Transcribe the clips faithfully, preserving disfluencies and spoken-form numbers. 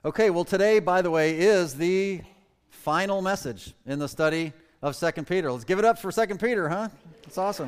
Okay, well today, by the way, is the final message in the study of Second Peter. Let's give it up for Second Peter, huh? That's awesome.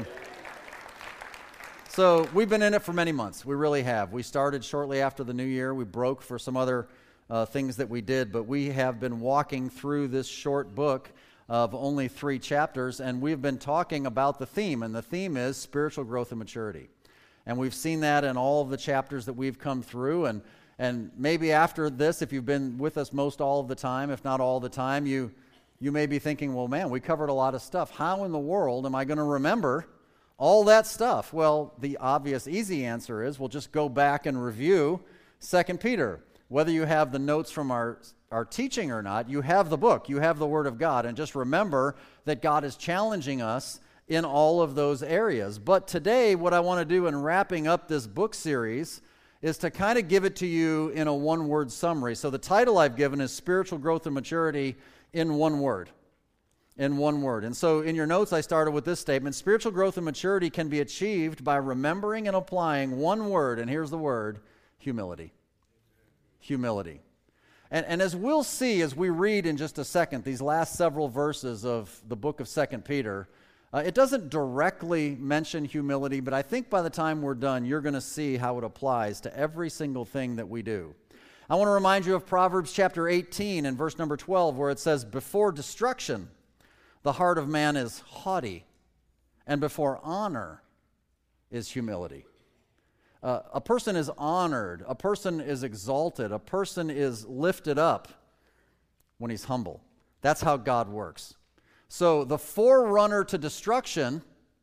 So we've been in it for many months. We really have. We started shortly after the new year. We broke for some other uh, things that we did, but we have been walking through this short book of only three chapters, and we've been talking about the theme, and the theme is spiritual growth and maturity. And we've seen that in all of the chapters that we've come through, and And maybe after this, if you've been with us most all of the time, if not all the time, you you may be thinking, well, man, we covered a lot of stuff. How in the world am I going to remember all that stuff? Well, the obvious, easy answer is we'll just go back and review Second Peter. Whether you have the notes from our, our teaching or not, you have the book, you have the Word of God, and just remember that God is challenging us in all of those areas. But today, what I want to do in wrapping up this book series is to kind of give it to you in a one-word summary. So the title I've given is Spiritual Growth and Maturity in one word. In one word. And so in your notes, I started with this statement: spiritual growth and maturity can be achieved by remembering and applying one word, and here's the word: humility. Humility. And, and as we'll see as we read in just a second these last several verses of the book of Second Peter, Uh, it doesn't directly mention humility, but I think by the time we're done, you're going to see how it applies to every single thing that we do. I want to remind you of Proverbs chapter eighteen and verse number twelve, where it says, "Before destruction, the heart of man is haughty, and before honor is humility." Uh, a person is honored, a person is exalted, a person is lifted up when he's humble. That's how God works. So the forerunner to destruction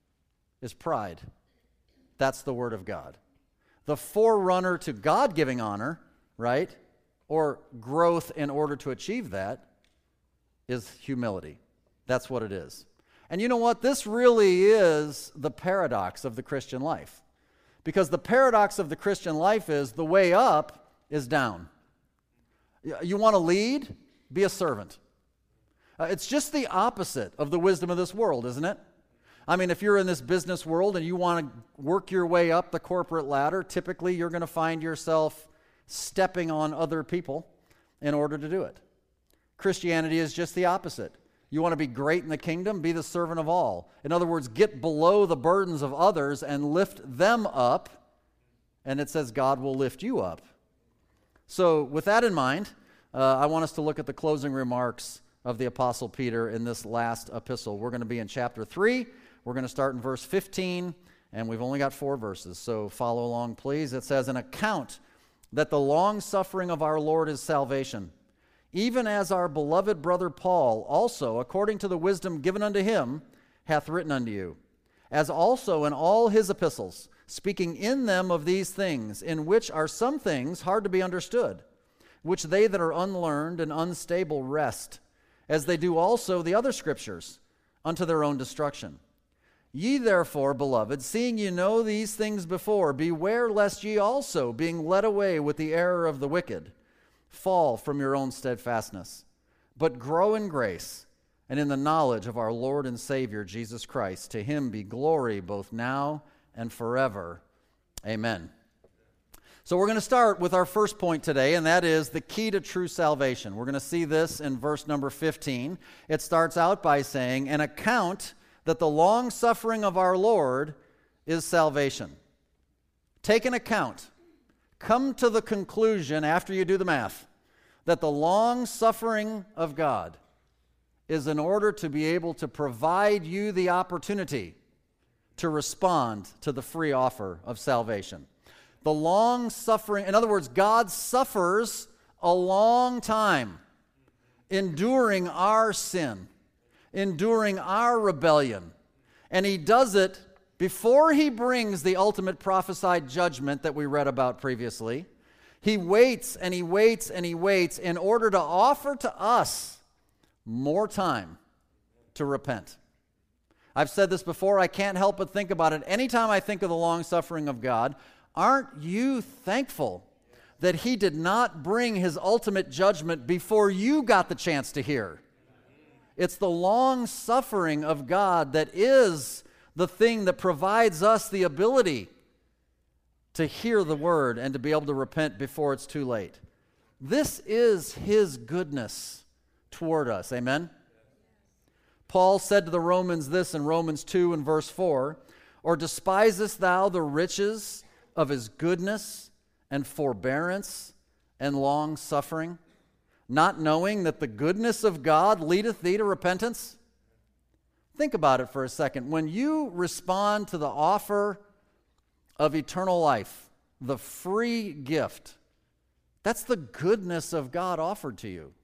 is pride. That's the Word of God. The forerunner to God giving honor, right, or growth in order to achieve that, is humility. That's what it is. And you know what? This really is the paradox of the Christian life. Because the paradox of the Christian life is the way up is down. You want to lead? Be a servant. Uh, it's just the opposite of the wisdom of this world, isn't it? I mean, if you're in this business world and you want to work your way up the corporate ladder, typically you're going to find yourself stepping on other people in order to do it. Christianity is just the opposite. You want to be great in the kingdom? Be the servant of all. In other words, get below the burdens of others and lift them up, and it says God will lift you up. So with that in mind, uh, I want us to look at the closing remarks of the Apostle Peter in this last epistle. We're going to be in chapter three. We're going to start in verse fifteen, and we've only got four verses, so follow along, please. It says, "An account that the long suffering of our Lord is salvation, even as our beloved brother Paul also, according to the wisdom given unto him, hath written unto you, as also in all his epistles, speaking in them of these things, in which are some things hard to be understood, which they that are unlearned and unstable wrest, as they do also the other scriptures, unto their own destruction. Ye therefore, beloved, seeing ye know these things before, beware lest ye also, being led away with the error of the wicked, fall from your own steadfastness, but grow in grace and in the knowledge of our Lord and Savior Jesus Christ. To him be glory both now and forever. Amen." So we're going to start with our first point today, and that is the key to true salvation. We're going to see this in verse number fifteen. It starts out by saying, "An account that the long suffering of our Lord is salvation." Take an account. Come to the conclusion, after you do the math, that the long suffering of God is in order to be able to provide you the opportunity to respond to the free offer of salvation. The long suffering, in other words, God suffers a long time, enduring our sin, enduring our rebellion. And he does it before he brings the ultimate prophesied judgment that we read about previously. He waits and he waits and he waits in order to offer to us more time to repent. I've said this before, I can't help but think about it. Anytime I think of the long suffering of God, aren't you thankful that he did not bring his ultimate judgment before you got the chance to hear? It's the long suffering of God that is the thing that provides us the ability to hear the word and to be able to repent before it's too late. This is his goodness toward us. Amen? Paul said to the Romans this in Romans two and verse four, or despisest thou the riches of his goodness and forbearance and long suffering, not knowing that the goodness of God leadeth thee to repentance? Think about it for a second. When you respond to the offer of eternal life, the free gift, that's the goodness of God offered to you.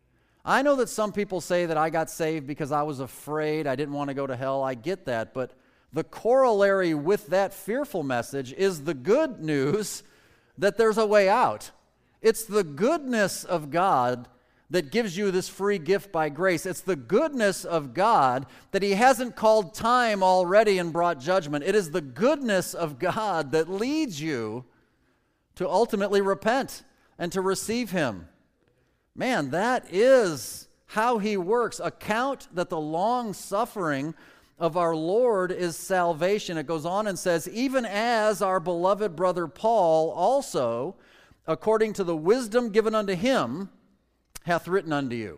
I know that some people say that I got saved because I was afraid, I didn't want to go to hell. I get that, but the corollary with that fearful message is the good news that there's a way out. It's the goodness of God that gives you this free gift by grace. It's the goodness of God that he hasn't called time already and brought judgment. It is the goodness of God that leads you to ultimately repent and to receive him. Man, that is how he works. Account that the long suffering of our Lord is salvation. It goes on and says, even as our beloved brother Paul also, according to the wisdom given unto him, hath written unto you.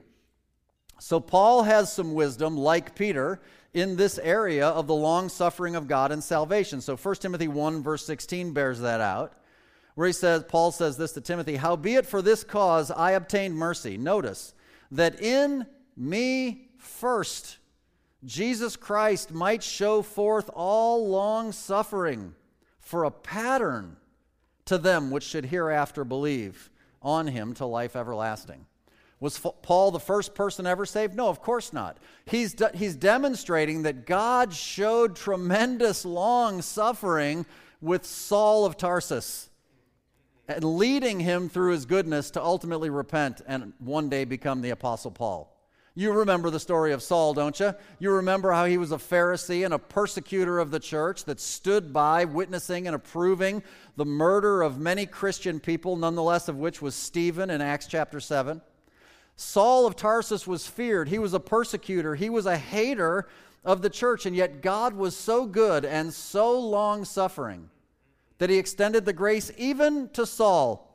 So Paul has some wisdom, like Peter, in this area of the long suffering of God and salvation. So First Timothy one verse sixteen bears that out, where he says, Paul says this to Timothy, howbeit for this cause I obtained mercy. Notice that in me first Jesus Christ might show forth all long suffering for a pattern to them which should hereafter believe on him to life everlasting. Was Paul the first person ever saved? No, of course not. He's, de- he's demonstrating that God showed tremendous long suffering with Saul of Tarsus, and leading him through his goodness to ultimately repent and one day become the Apostle Paul. You remember the story of Saul, don't you? You remember how he was a Pharisee and a persecutor of the church that stood by witnessing and approving the murder of many Christian people, nonetheless of which was Stephen in Acts chapter seven. Saul of Tarsus was feared. He was a persecutor. He was a hater of the church, and yet God was so good and so long-suffering that he extended the grace even to Saul.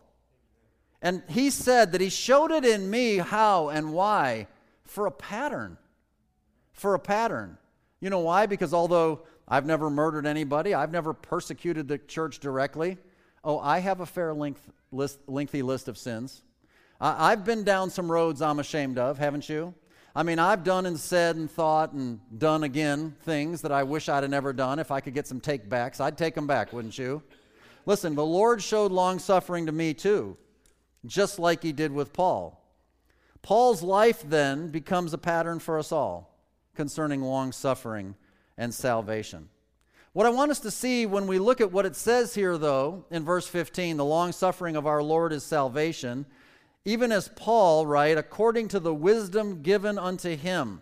And he said that he showed it in me how and why for a pattern. For a pattern. You know why? Because although I've never murdered anybody, I've never persecuted the church directly, oh, I have a fair length list, lengthy list of sins. I, I've been down some roads I'm ashamed of, haven't you? I mean, I've done and said and thought and done again things that I wish I'd have never done. If I could get some take-backs, I'd take them back, wouldn't you? Listen, the Lord showed long-suffering to me too, just like he did with Paul. Paul's life then becomes a pattern for us all concerning long-suffering and salvation. What I want us to see when we look at what it says here, though, in verse fifteen, the long-suffering of our Lord is salvation, even as Paul, right, according to the wisdom given unto him,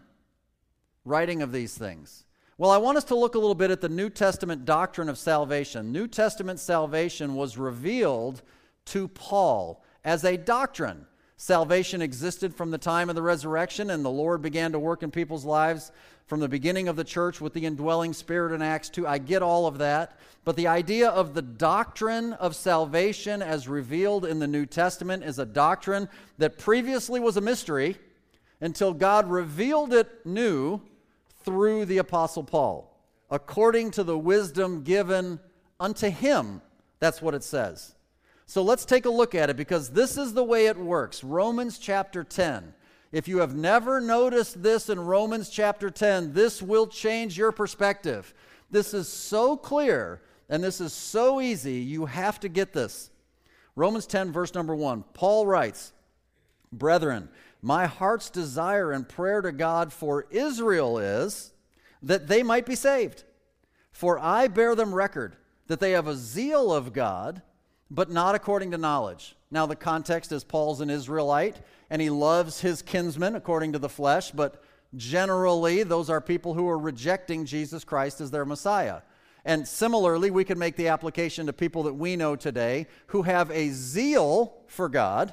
writing of these things. Well, I want us to look a little bit at the New Testament doctrine of salvation. New Testament salvation was revealed to Paul as a doctrine. Salvation existed from the time of the resurrection, and the Lord began to work in people's lives from the beginning of the church with the indwelling Spirit in Acts two. I get all of that. But the idea of the doctrine of salvation as revealed in the New Testament is a doctrine that previously was a mystery until God revealed it new through the Apostle Paul, according to the wisdom given unto him. That's what it says. So let's take a look at it, because this is the way it works. Romans chapter ten. If you have never noticed this in Romans chapter ten, this will change your perspective. This is so clear, and this is so easy, you have to get this. Romans ten, verse number one, Paul writes, Brethren, my heart's desire and prayer to God for Israel is that they might be saved. For I bear them record that they have a zeal of God, but not according to knowledge. Now the context is Paul's an Israelite, and he loves his kinsmen according to the flesh, but generally those are people who are rejecting Jesus Christ as their Messiah. And similarly, we can make the application to people that we know today who have a zeal for God,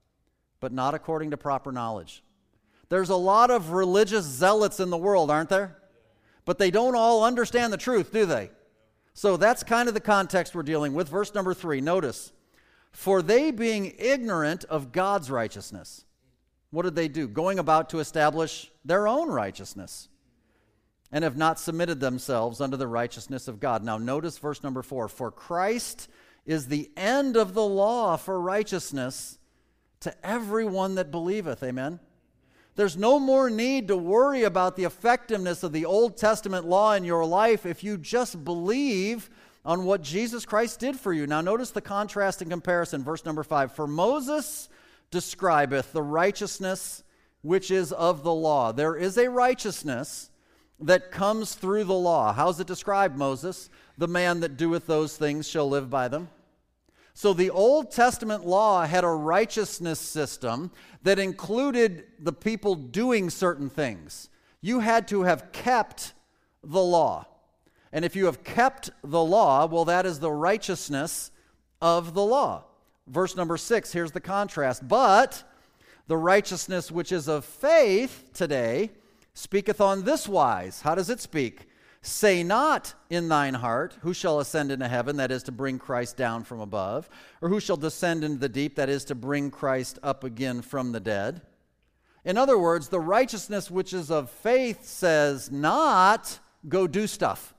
but not according to proper knowledge. There's a lot of religious zealots in the world, aren't there? But they don't all understand the truth, do they? So that's kind of the context we're dealing with. Verse number three, notice, For they being ignorant of God's righteousness. What did they do? Going about to establish their own righteousness, and have not submitted themselves unto the righteousness of God. Now notice verse number four. For Christ is the end of the law for righteousness to everyone that believeth. Amen? There's no more need to worry about the effectiveness of the Old Testament law in your life if you just believe on what Jesus Christ did for you. Now notice the contrast and comparison. Verse number five. For Moses describeth the righteousness which is of the law. There is a righteousness that comes through the law. How's it described, Moses? The man that doeth those things shall live by them. So the Old Testament law had a righteousness system that included the people doing certain things. You had to have kept the law. And if you have kept the law, well, that is the righteousness of the law. Verse number six, here's the contrast. But the righteousness which is of faith today speaketh on this wise. How does it speak? Say not in thine heart, who shall ascend into heaven, that is to bring Christ down from above, or who shall descend into the deep, that is to bring Christ up again from the dead. In other words, the righteousness which is of faith says not, go do stuff.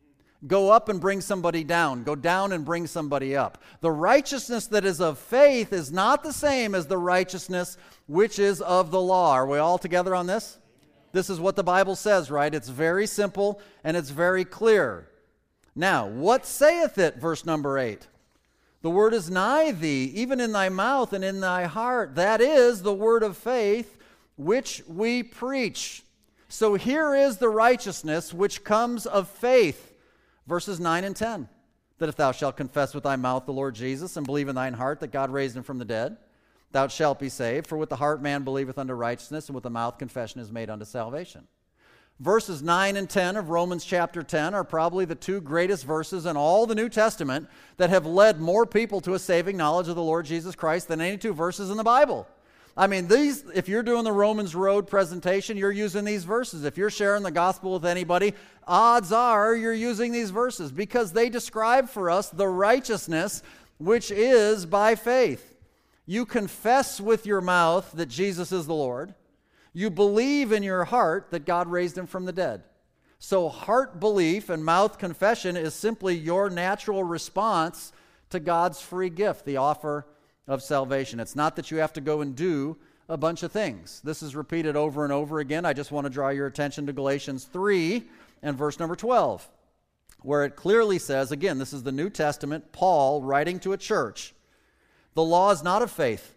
Go up and bring somebody down. Go down and bring somebody up. The righteousness that is of faith is not the same as the righteousness which is of the law. Are we all together on this? This is what the Bible says, right? It's very simple and it's very clear. Now, what saith it? Verse number eight. The word is nigh thee, even in thy mouth and in thy heart. That is the word of faith which we preach. So here is the righteousness which comes of faith. Verses nine and ten. That if thou shalt confess with thy mouth the Lord Jesus and believe in thine heart that God raised him from the dead, thou shalt be saved. For with the heart man believeth unto righteousness, and with the mouth confession is made unto salvation. Verses nine and ten of Romans chapter ten are probably the two greatest verses in all the New Testament that have led more people to a saving knowledge of the Lord Jesus Christ than any two verses in the Bible. I mean, these, if you're doing the Romans Road presentation, you're using these verses. If you're sharing the gospel with anybody, odds are you're using these verses because they describe for us the righteousness which is by faith. You confess with your mouth that Jesus is the Lord. You believe in your heart that God raised him from the dead. So heart belief and mouth confession is simply your natural response to God's free gift, the offer of salvation. It's not that you have to go and do a bunch of things. This is repeated over and over again. I just want to draw your attention to Galatians three and verse number twelve, where it clearly says, again, this is the New Testament, Paul writing to a church, the law is not of faith,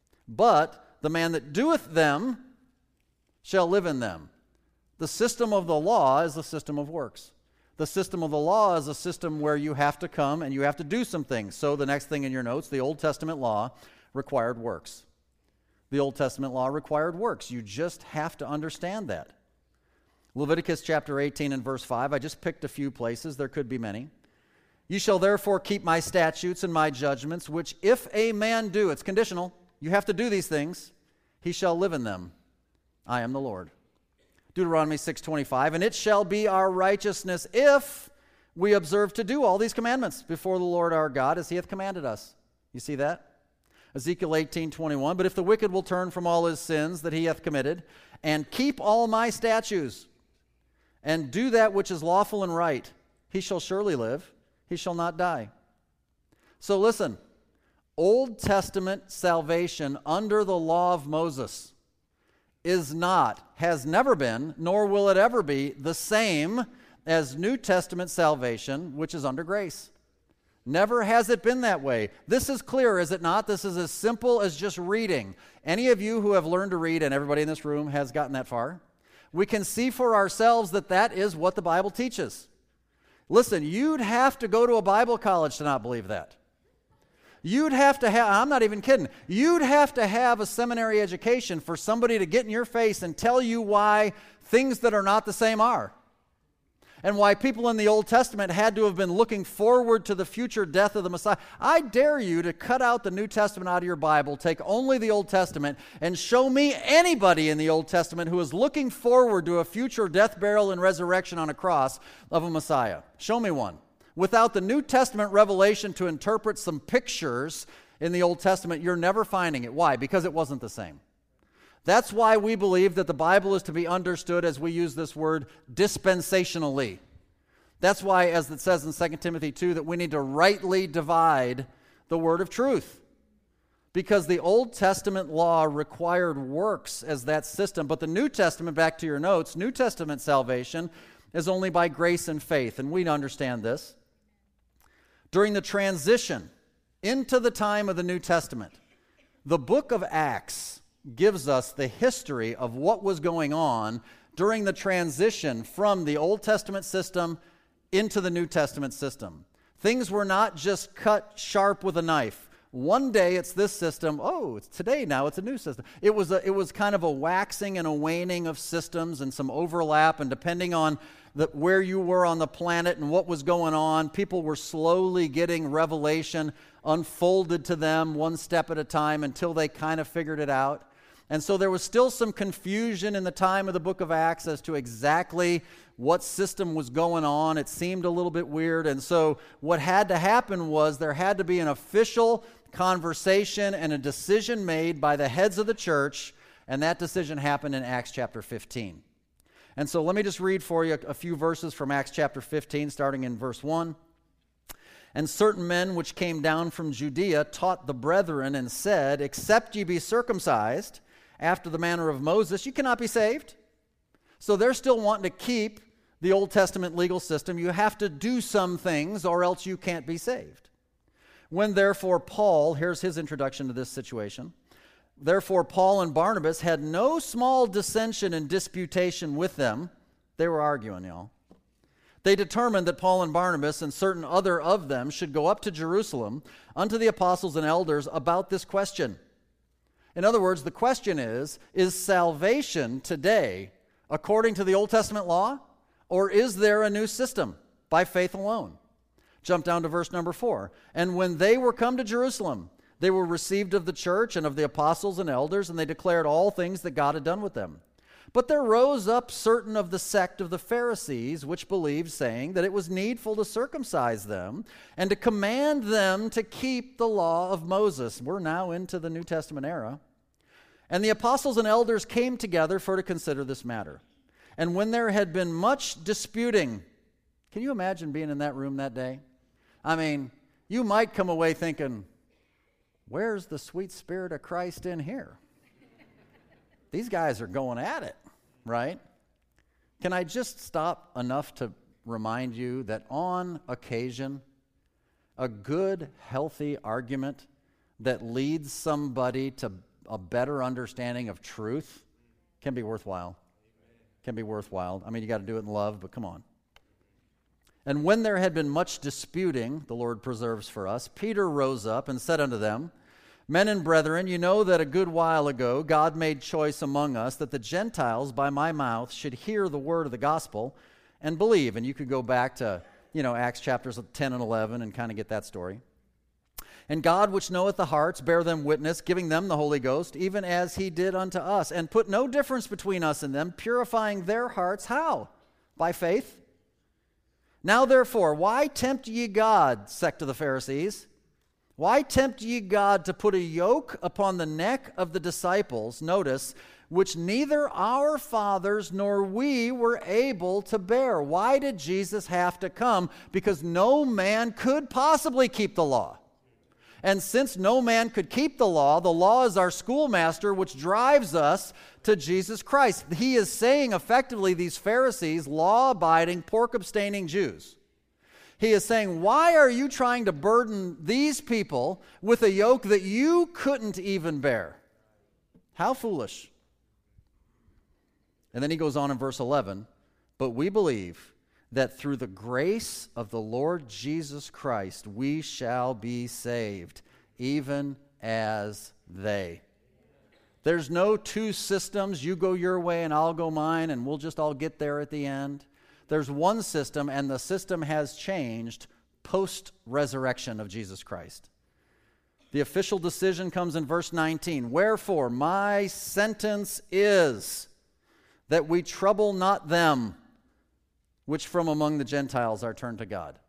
but the man that doeth them shall live in them. The system of the law is the system of works. The system of the law is a system where you have to come and you have to do some things. So the next thing in your notes, the Old Testament law required works. The Old Testament law required works. You just have to understand that. Leviticus chapter eighteen and verse five, I just picked a few places. There could be many. You shall therefore keep my statutes and my judgments, which if a man do, it's conditional, you have to do these things, he shall live in them. I am the Lord. Deuteronomy six twenty-five, and it shall be our righteousness if we observe to do all these commandments before the Lord our God as he hath commanded us. You see that? Ezekiel eighteen twenty-one, but if the wicked will turn from all his sins that he hath committed, and keep all my statutes, and do that which is lawful and right, he shall surely live, he shall not die. So listen, Old Testament salvation under the law of Moses is not, has never been, nor will it ever be the same as New Testament salvation, which is under grace. Never has it been that way. This is clear, is it not? This is as simple as just reading. Any of you who have learned to read, and everybody in this room has gotten that far, we can see for ourselves that that is what the Bible teaches. Listen, you'd have to go to a Bible college to not believe that. You'd have to have, I'm not even kidding, you'd have to have a seminary education for somebody to get in your face and tell you why things that are not the same are. And why people in the Old Testament had to have been looking forward to the future death of the Messiah. I dare you to cut out the New Testament out of your Bible, take only the Old Testament, and show me anybody in the Old Testament who is looking forward to a future death, burial, and resurrection on a cross of a Messiah. Show me one. Without the New Testament revelation to interpret some pictures, in the Old Testament, you're never finding it. Why? Because it wasn't the same. That's why we believe that the Bible is to be understood, as we use this word, dispensationally. That's why, as it says in Second Timothy two, that we need to rightly divide the word of truth. Because the Old Testament law required works as that system, but the New Testament, back to your notes, New Testament salvation is only by grace and faith, and we understand this. During the transition into the time of the New Testament, the book of Acts gives us the history of what was going on during the transition from the Old Testament system into the New Testament system. Things were not just cut sharp with a knife. One day it's this system. Oh, it's today now it's a new system. It was a, it was kind of a waxing and a waning of systems and some overlap, and depending on the, where you were on the planet and what was going on, people were slowly getting revelation unfolded to them one step at a time until they kind of figured it out. And so there was still some confusion in the time of the book of Acts as to exactly what system was going on. It seemed a little bit weird. And so what had to happen was there had to be an official conversation and a decision made by the heads of the church, and that decision happened in Acts chapter fifteen. And so let me just read for you a few verses from Acts chapter fifteen, starting in verse one. And certain men which came down from Judea taught the brethren and said, except ye be circumcised after the manner of Moses, you cannot be saved. So they're still wanting to keep the Old Testament legal system. You have to do some things or else you can't be saved. When therefore Paul, here's his introduction to this situation. Therefore Paul and Barnabas had no small dissension and disputation with them. They were arguing, y'all. They determined that Paul and Barnabas and certain other of them should go up to Jerusalem unto the apostles and elders about this question. In other words, the question is, is salvation today according to the Old Testament law, or is there a new system by faith alone? Jump down to verse number four. And when they were come to Jerusalem, they were received of the church and of the apostles and elders, and they declared all things that God had done with them. But there rose up certain of the sect of the Pharisees, which believed, saying that it was needful to circumcise them and to command them to keep the law of Moses. We're now into the New Testament era. And the apostles and elders came together for to consider this matter. And when there had been much disputing, can you imagine being in that room that day? I mean, you might come away thinking, where's the sweet spirit of Christ in here? These guys are going at it. Right? Can I just stop enough to remind you that on occasion, a good, healthy argument that leads somebody to a better understanding of truth can be worthwhile. Can be worthwhile. I mean, you got to do it in love, but come on. And when there had been much disputing, the Lord preserves for us, Peter rose up and said unto them, Men and brethren, you know that a good while ago God made choice among us that the Gentiles by my mouth should hear the word of the gospel and believe. And you could go back to, you know, Acts chapters ten and eleven and kind of get that story. And God, which knoweth the hearts, bear them witness, giving them the Holy Ghost, even as he did unto us, and put no difference between us and them, purifying their hearts. How? By faith. Now therefore, why tempt ye God, sect of the Pharisees? Why tempt ye God to put a yoke upon the neck of the disciples, notice, which neither our fathers nor we were able to bear? Why did Jesus have to come? Because no man could possibly keep the law. And since no man could keep the law, the law is our schoolmaster, which drives us to Jesus Christ. He is saying effectively, these Pharisees, law-abiding, pork-abstaining Jews, he is saying, why are you trying to burden these people with a yoke that you couldn't even bear? How foolish. And then he goes on in verse eleven, but we believe that through the grace of the Lord Jesus Christ we shall be saved, even as they. There's no two systems, you go your way and I'll go mine, and we'll just all get there at the end. There's one system, and the system has changed post-resurrection of Jesus Christ. The official decision comes in verse nineteen. Wherefore, my sentence is that we trouble not them which from among the Gentiles are turned to God.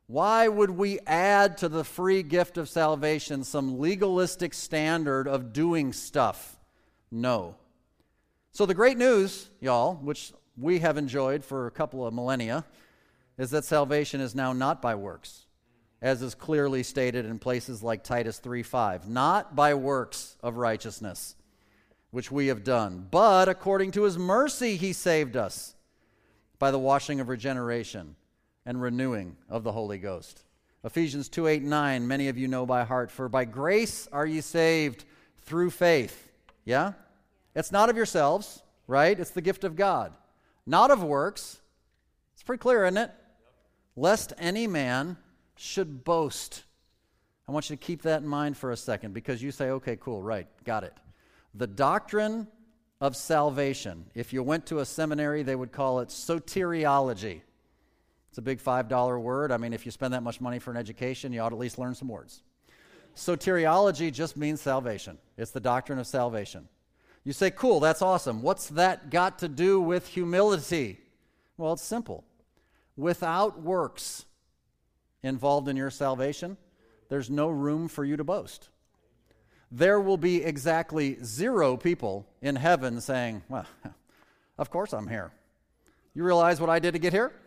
Why would we add to the free gift of salvation some legalistic standard of doing stuff? No. So the great news, y'all, which we have enjoyed for a couple of millennia, is that salvation is now not by works, as is clearly stated in places like Titus three five. Not by works of righteousness, which we have done, but according to his mercy he saved us by the washing of regeneration and renewing of the Holy Ghost. Ephesians two, eight, nine, many of you know by heart. For by grace are ye saved through faith. Yeah? It's not of yourselves, right? It's the gift of God. Not of works. It's pretty clear, isn't it? Lest any man should boast. I want you to keep that in mind for a second, because you say, okay, cool, right, got it. The doctrine of salvation, if you went to a seminary, they would call it soteriology. It's a big five dollar word. I mean, if you spend that much money for an education, you ought to at least learn some words. Soteriology just means salvation. It's the doctrine of salvation. You say, cool, that's awesome. What's that got to do with humility? Well, it's simple. Without works involved in your salvation, there's no room for you to boast. There will be exactly zero people in heaven saying, well, of course I'm here. You realize what I did to get here?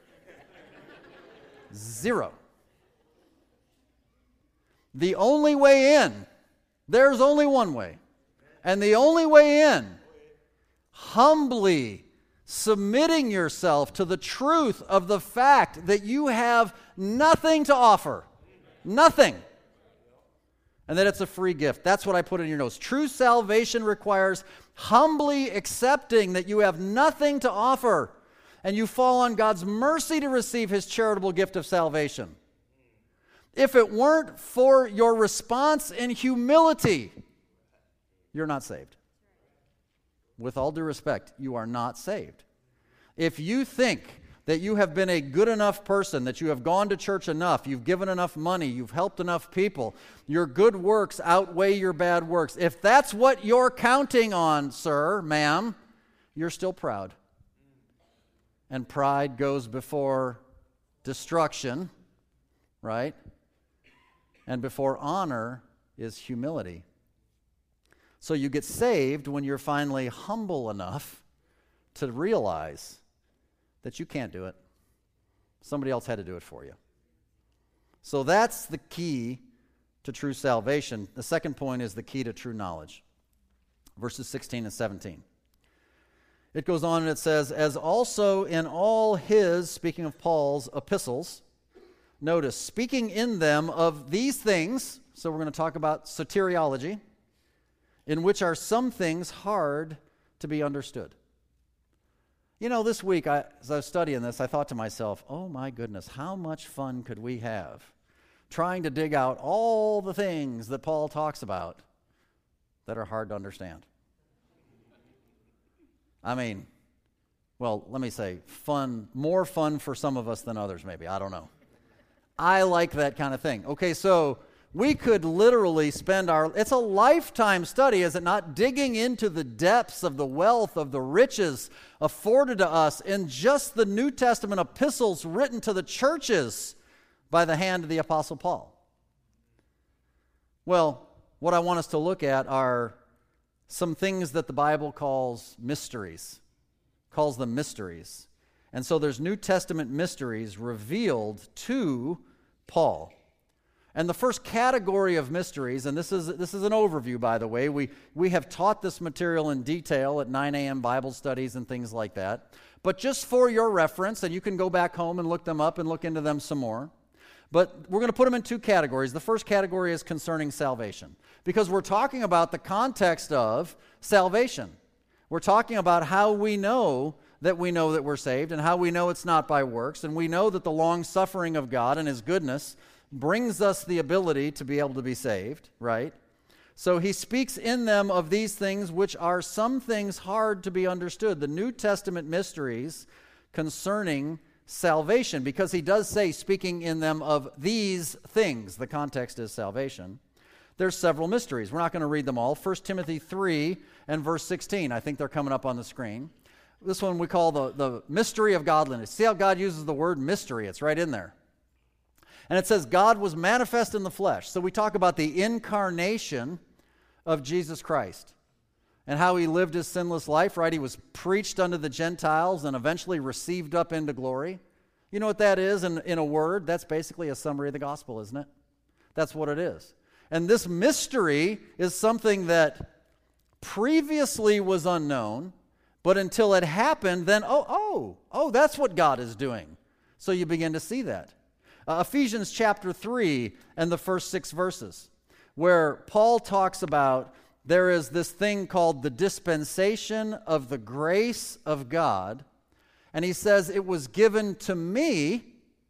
Zero. The only way in, there's only one way. And the only way in, humbly submitting yourself to the truth of the fact that you have nothing to offer. Nothing. And that it's a free gift. That's what I put in your notes. True salvation requires humbly accepting that you have nothing to offer, and you fall on God's mercy to receive his charitable gift of salvation. If it weren't for your response in humility, you're not saved. With all due respect, you are not saved. If you think that you have been a good enough person, that you have gone to church enough, you've given enough money, you've helped enough people, your good works outweigh your bad works, if that's what you're counting on, sir, ma'am, you're still proud. And pride goes before destruction, right? And before honor is humility. So you get saved when you're finally humble enough to realize that you can't do it. Somebody else had to do it for you. So that's the key to true salvation. The second point is the key to true knowledge. Verses sixteen and seventeen. It goes on and it says, as also in all his, speaking of Paul's, epistles, notice, speaking in them of these things, so we're going to talk about soteriology, in which are some things hard to be understood. You know, this week, I, as I was studying this, I thought to myself, oh my goodness, how much fun could we have trying to dig out all the things that Paul talks about that are hard to understand. I mean, well, let me say, fun, more fun for some of us than others maybe, I don't know. I like that kind of thing. Okay, so we could literally spend our, it's a lifetime study, is it not, digging into the depths of the wealth of the riches afforded to us in just the New Testament epistles written to the churches by the hand of the Apostle Paul. Well, what I want us to look at are some things that the Bible calls mysteries, calls them mysteries. And so there's New Testament mysteries revealed to Paul. And the first category of mysteries, and this is this is an overview, by the way. We, we have taught this material in detail at nine a.m. Bible studies and things like that. But just for your reference, and you can go back home and look them up and look into them some more. But we're going to put them in two categories. The first category is concerning salvation, because we're talking about the context of salvation. We're talking about how we know that we know that we're saved, and how we know it's not by works, and we know that the long-suffering of God and his goodness brings us the ability to be able to be saved, right? So he speaks in them of these things, which are some things hard to be understood. The New Testament mysteries concerning salvation, because he does say, speaking in them of these things. The context is salvation. There's several mysteries. We're not going to read them all. First Timothy three and verse sixteen. I think they're coming up on the screen. This one we call the, the mystery of godliness. See how God uses the word mystery? It's right in there. And it says God was manifest in the flesh. So we talk about the incarnation of Jesus Christ and how he lived his sinless life, right? He was preached unto the Gentiles and eventually received up into glory. You know what that is in, in a word? That's basically a summary of the gospel, isn't it? That's what it is. And this mystery is something that previously was unknown, but until it happened, then, oh, oh, oh, that's what God is doing. So you begin to see that. Uh, Ephesians chapter three and the first six verses, where Paul talks about there is this thing called the dispensation of the grace of God, and he says it was given to me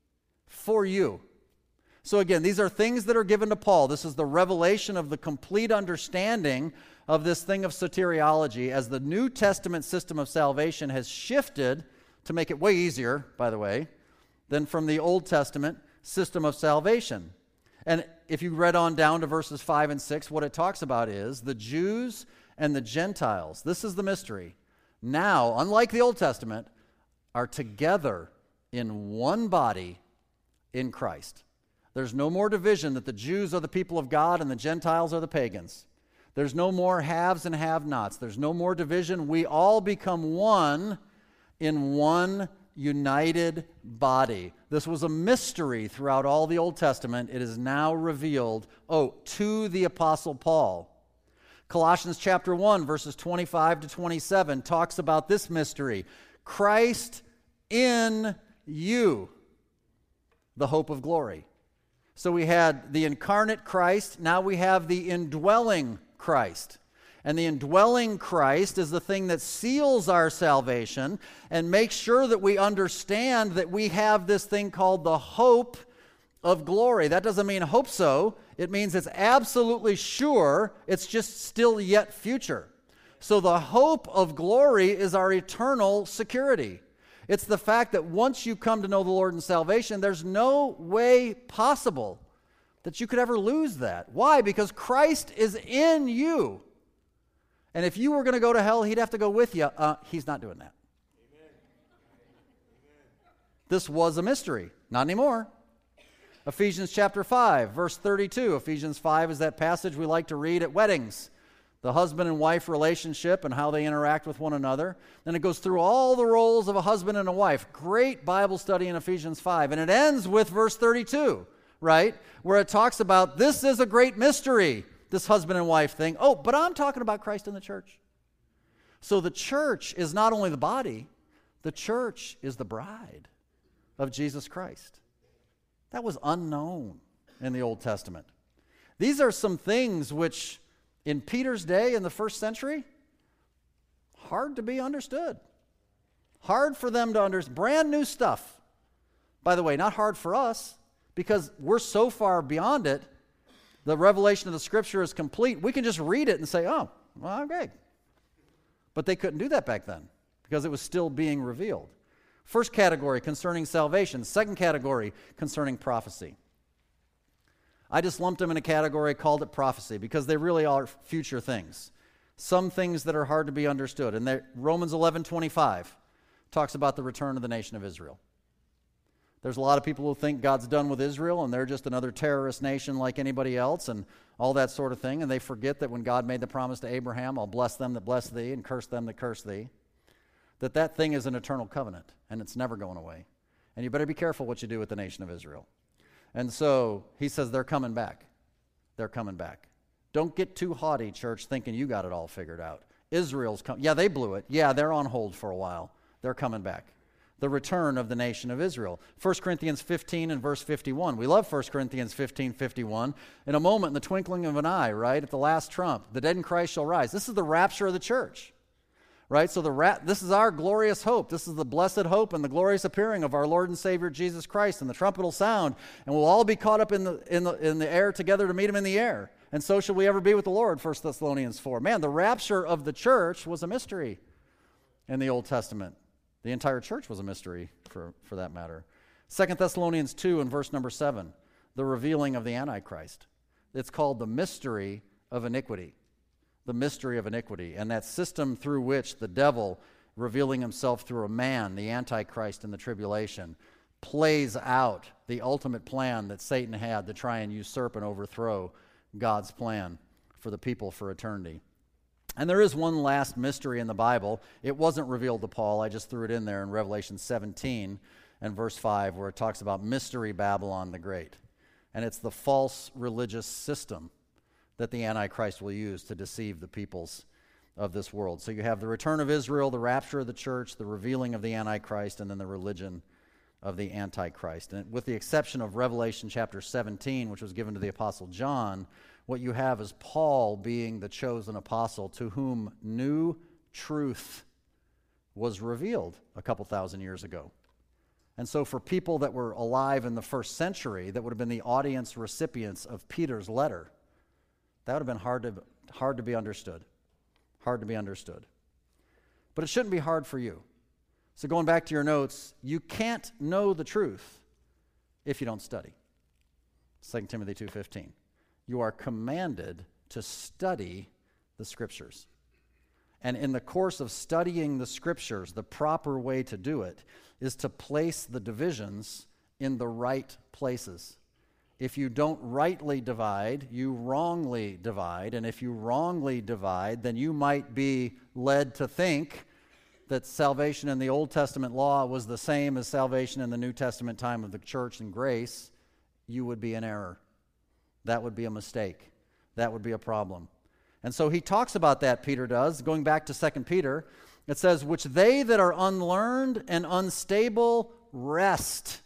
for you. So again, these are things that are given to Paul. This is the revelation of the complete understanding of this thing of soteriology as the New Testament system of salvation has shifted to make it way easier, by the way, than from the Old Testament system of salvation. And if you read on down to verses five and six, what it talks about is the Jews and the Gentiles. This is the mystery. Now, unlike the Old Testament, are together in one body in Christ. There's no more division that the Jews are the people of God and the Gentiles are the pagans. There's no more haves and have-nots. There's no more division. We all become one in one united body. This was a mystery throughout all the Old Testament. It is now revealed, oh, to the Apostle Paul. Colossians chapter one, verses twenty-five to twenty-seven talks about this mystery. Christ in you, the hope of glory. So we had the incarnate Christ, now we have the indwelling Christ. And the indwelling Christ is the thing that seals our salvation and makes sure that we understand that we have this thing called the hope of glory. That doesn't mean hope so. It means it's absolutely sure. It's just still yet future. So the hope of glory is our eternal security. It's the fact that once you come to know the Lord in salvation, there's no way possible that you could ever lose that. Why? Because Christ is in you. And if you were going to go to hell, he'd have to go with you. Uh, he's not doing that. Amen. This was a mystery. Not anymore. Ephesians chapter five, verse thirty-two. Ephesians five is that passage we like to read at weddings. The husband and wife relationship and how they interact with one another. Then it goes through all the roles of a husband and a wife. Great Bible study in Ephesians five. And it ends with verse thirty-two, right? Where it talks about this is a great mystery, this husband and wife thing. Oh, but I'm talking about Christ in the church. So the church is not only the body, the church is the bride of Jesus Christ. That was unknown in the Old Testament. These are some things which in Peter's day in the first century, hard to be understood. Hard for them to understand. Brand new stuff. By the way, not hard for us because we're so far beyond it. The revelation of the Scripture is complete. We can just read it and say, oh, well, okay. But they couldn't do that back then because it was still being revealed. First category, concerning salvation. Second category, concerning prophecy. I just lumped them in a category, called it prophecy, because they really are future things. Some things that are hard to be understood. And Romans eleven twenty-five talks about the return of the nation of Israel. There's a lot of people who think God's done with Israel and they're just another terrorist nation like anybody else and all that sort of thing. And they forget that when God made the promise to Abraham, I'll bless them that bless thee and curse them that curse thee, that that thing is an eternal covenant and it's never going away. And you better be careful what you do with the nation of Israel. And so he says they're coming back. They're coming back. Don't get too haughty, church, thinking you got it all figured out. Israel's coming. Yeah, they blew it. Yeah, they're on hold for a while. They're coming back. The return of the nation of Israel. First Corinthians fifteen and verse fifty-one. We love First Corinthians fifteen, fifty-one. In a moment, in the twinkling of an eye, right, at the last trump, the dead in Christ shall rise. This is the rapture of the church, right? So the ra- this is our glorious hope. This is the blessed hope and the glorious appearing of our Lord and Savior Jesus Christ. And the trumpet will sound, and we'll all be caught up in the in the in the air together to meet him in the air. And so shall we ever be with the Lord. First Thessalonians four. Man, the rapture of the church was a mystery in the Old Testament. The entire church was a mystery, for, for that matter. Second Thessalonians two and verse number seven, the revealing of the Antichrist. It's called the mystery of iniquity. The mystery of iniquity. And that system through which the devil, revealing himself through a man, the Antichrist in the tribulation, plays out the ultimate plan that Satan had to try and usurp and overthrow God's plan for the people for eternity. And there is one last mystery in the Bible. It wasn't revealed to Paul. I just threw it in there in Revelation seventeen and verse five, where it talks about Mystery Babylon the Great. And it's the false religious system that the Antichrist will use to deceive the peoples of this world. So you have the return of Israel, the rapture of the church, the revealing of the Antichrist, and then the religion of the Antichrist. And with the exception of Revelation chapter seventeen, which was given to the Apostle John, what you have is Paul being the chosen apostle to whom new truth was revealed a couple thousand years ago. And so for people that were alive in the first century, that would have been the audience recipients of Peter's letter, that would have been hard to, hard to be understood. Hard to be understood. But it shouldn't be hard for you. So going back to your notes, you can't know the truth if you don't study. Second Timothy two fifteen. You are commanded to study the Scriptures. And in the course of studying the Scriptures, the proper way to do it is to place the divisions in the right places. If you don't rightly divide, you wrongly divide. And if you wrongly divide, then you might be led to think that salvation in the Old Testament law was the same as salvation in the New Testament time of the church and grace. You would be in error. That would be a mistake. That would be a problem. And so he talks about that, Peter does. Going back to Second Peter, it says, which they that are unlearned and unstable wrest.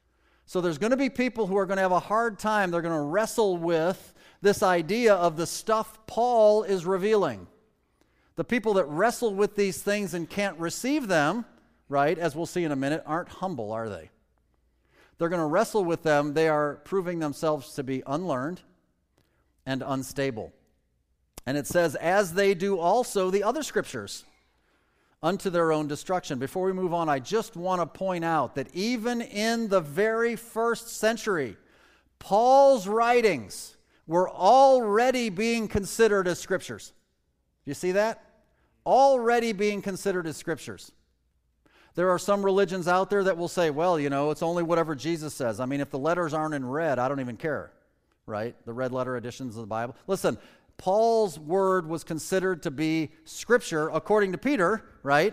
So there's going to be people who are going to have a hard time. They're going to wrestle with this idea of the stuff Paul is revealing. The people that wrestle with these things and can't receive them, right, as we'll see in a minute, aren't humble, are they? They're going to wrestle with them. They are proving themselves to be unlearned and unstable. And it says, as they do also the other scriptures, unto their own destruction. Before we move on, I just want to point out that even in the very first century, Paul's writings were already being considered as scriptures. Do you see that? Already being considered as scriptures. There are some religions out there that will say, well, you know, it's only whatever Jesus says. I mean, if the letters aren't in red, I don't even care, right? The red letter editions of the Bible. Listen, Paul's word was considered to be scripture according to Peter, right?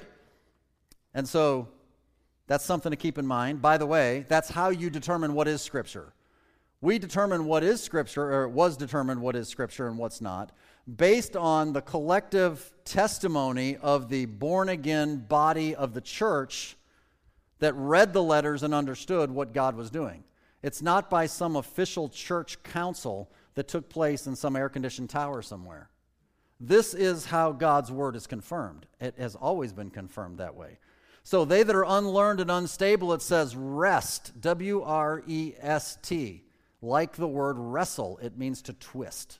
And so that's something to keep in mind. By the way, that's how you determine what is scripture. We determine what is scripture, or it was determined what is scripture and what's not, based on the collective testimony of the born-again body of the church that read the letters and understood what God was doing. It's not by some official church council that took place in some air-conditioned tower somewhere. This is how God's word is confirmed. It has always been confirmed that way. So they that are unlearned and unstable, it says rest, W R E S T. Like the word wrestle, it means to twist.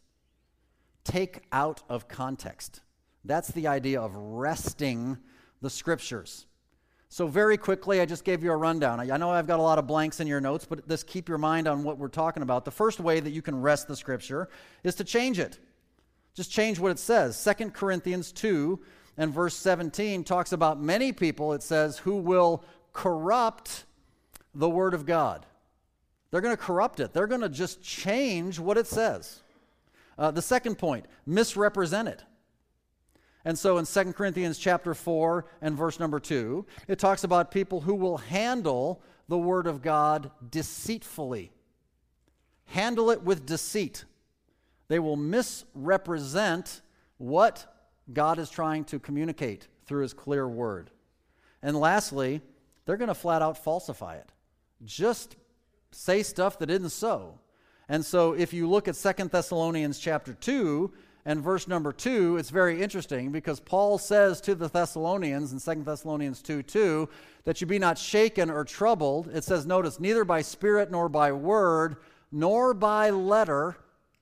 Take out of context. That's the idea of wresting the scriptures. So very quickly, I just gave you a rundown. I know I've got a lot of blanks in your notes, but just keep your mind on what we're talking about. The first way that you can wrest the scripture is to change it. Just change what it says. Second Corinthians two and verse seventeen talks about many people, it says, who will corrupt the word of God. They're going to corrupt it. They're going to just change what it says. Uh, the second point, misrepresent it. And so in Second Corinthians chapter four and verse number two, it talks about people who will handle the word of God deceitfully. Handle it with deceit. They will misrepresent what God is trying to communicate through his clear word. And lastly, they're going to flat out falsify it. Just say stuff that isn't so. And so if you look at Second Thessalonians chapter two and verse number two, it's very interesting because Paul says to the Thessalonians in Second Thessalonians two two that you be not shaken or troubled. It says, notice, neither by spirit nor by word nor by letter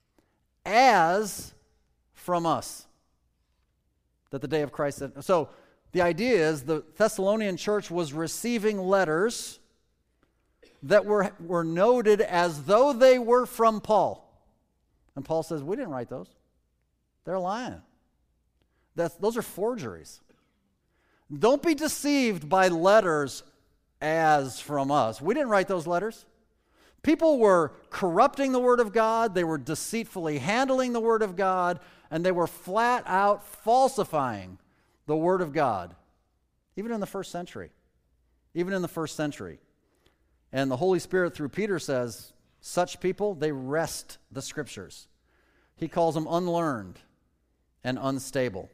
as from us, that the day of Christ. So the idea is the Thessalonian church was receiving letters that were, were noted as though they were from Paul. And Paul says, we didn't write those. They're lying. That's, those are forgeries. Don't be deceived by letters as from us. We didn't write those letters. People were corrupting the Word of God, they were deceitfully handling the Word of God, and they were flat out falsifying the Word of God, even in the first century. Even in the first century. And the Holy Spirit, through Peter, says, such people, they wrest the Scriptures. He calls them unlearned and unstable.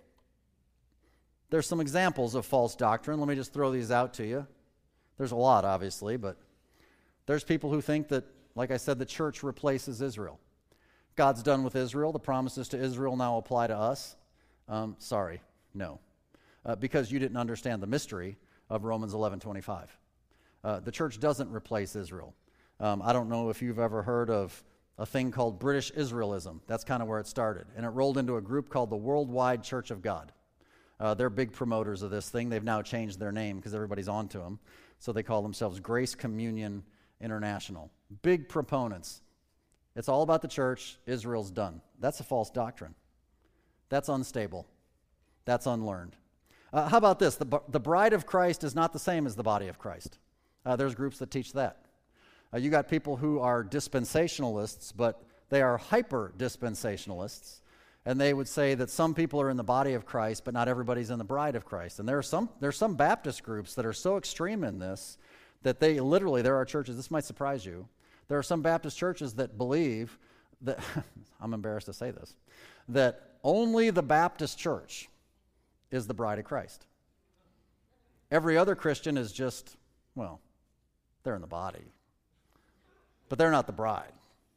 There's some examples of false doctrine. Let me just throw these out to you. There's a lot, obviously, but there's people who think that, like I said, the church replaces Israel. God's done with Israel. The promises to Israel now apply to us. Um, sorry, no. Uh, because you didn't understand the mystery of Romans eleven twenty-five. Uh, the church doesn't replace Israel. Um, I don't know if you've ever heard of a thing called British Israelism. That's kind of where it started. And it rolled into a group called the Worldwide Church of God. Uh, they're big promoters of this thing. They've now changed their name because everybody's on to them. So they call themselves Grace Communion International. Big proponents. It's all about the church. Israel's done. That's a false doctrine. That's unstable. That's unlearned. Uh, how about this? The, the bride of Christ is not the same as the body of Christ. Uh, there's groups that teach that. Uh, you got people who are dispensationalists, but they are hyper-dispensationalists. And they would say that some people are in the body of Christ, but not everybody's in the bride of Christ. And there are some there are some Baptist groups that are so extreme in this that they literally, there are churches, this might surprise you, there are some Baptist churches that believe that, I'm embarrassed to say this, that only the Baptist church is the bride of Christ. Every other Christian is just, well, they're in the body, but they're not the bride.